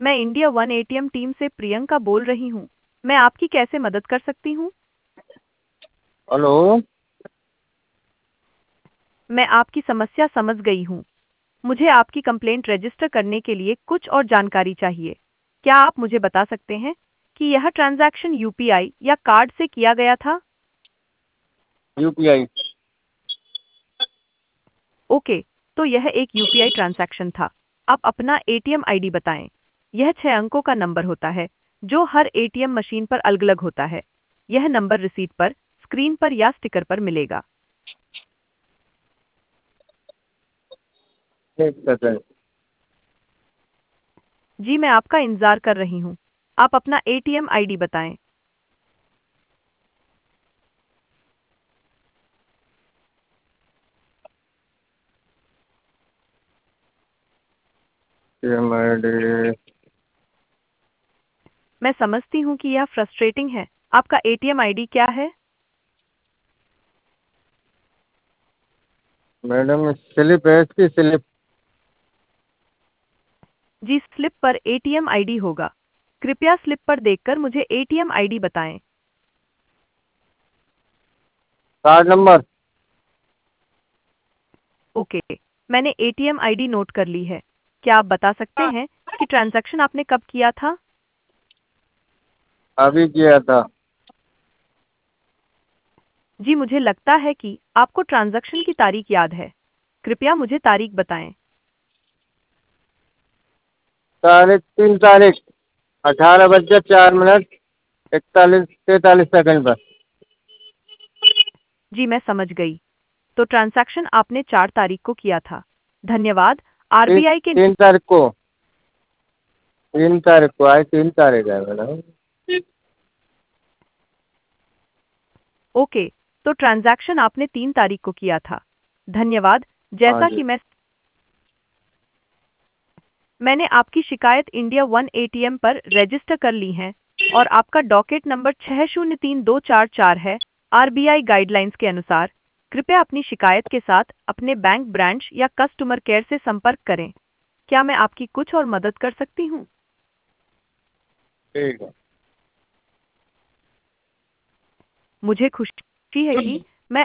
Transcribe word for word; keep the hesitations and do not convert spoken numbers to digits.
मैं India One ATM team से प्रियंका बोल रही हूँ। मैं आपकी कैसे मदद कर सकती हूँ? हेलो। मैं आपकी समस्या समझ गई हूँ। मुझे आपकी कंप्लेंट रजिस्टर करने के लिए कुछ और जानकारी चाहिए। क्या आप मुझे बता सकते हैं कि यह ट्रांजैक्शन यूपीआई या कार्ड से किया गया था? यूपीआई। ओके, तो यह एक यूपीआई ट्रांजैक्शन था। आप अपना एटीएम आईडी बताएं। यह छह अंकों का नंबर होता है जो हर एटीएम मशीन पर अलग-अलग होता है। यह नंबर रिसीट पर, स्क्रीन पर या स्टिकर पर मिलेगा। एक सेकंड। जी, मैं आपका इंतजार कर रही हूँ। आप अपना एटीएम आईडी बताएं। M I D. मैं समझती हूँ कि यह फ्रस्ट्रेटिंग है। आपका एटीएम आईडी क्या है? मैडम स्लिप है, इसकी स्लिप। जी, स्लिप पर एटीएम आईडी होगा। कृपया स्लिप पर देखकर मुझे एटीएम आईडी बताएं। Card number. ओके, मैंने एटीएम आईडी नोट कर ली है। क्या आप बता सकते हैं कि ट्रांजैक्शन आपने कब किया था? अभी किया था। जी, मुझे लगता है कि आपको ट्रांजैक्शन की तारीख याद है। कृपया मुझे तारीख बताएं। तारीख तीन तारीख, अठारह बज के चार मिनट, इकतालीस तैतालीस सेकंड पर। जी, मैं समझ गई। तो ट्रांजैक्शन आपने चार तारीख को किया था। धन्यवाद। तीन आरबीआई के तीन तारीख को तीन तारीख को आई तीन तारीख है मैडम। ओके, तो ट्रांजैक्शन आपने तीन तारीख को किया था। धन्यवाद। हाँ जैसा जी। कि मैं मैंने आपकी शिकायत इंडिया वन एटीएम पर रजिस्टर कर ली है और आपका डॉकेट नंबर छह शून्य तीन दो चार चार है। आरबीआई गाइडलाइंस के अनुसार कृपया अपनी शिकायत के साथ अपने बैंक ब्रांच या कस्टमर केयर से संपर्क करें। क्या मैं आपकी कुछ और मदद कर सकती हूँ? ठीक है। मुझे खुशी है कि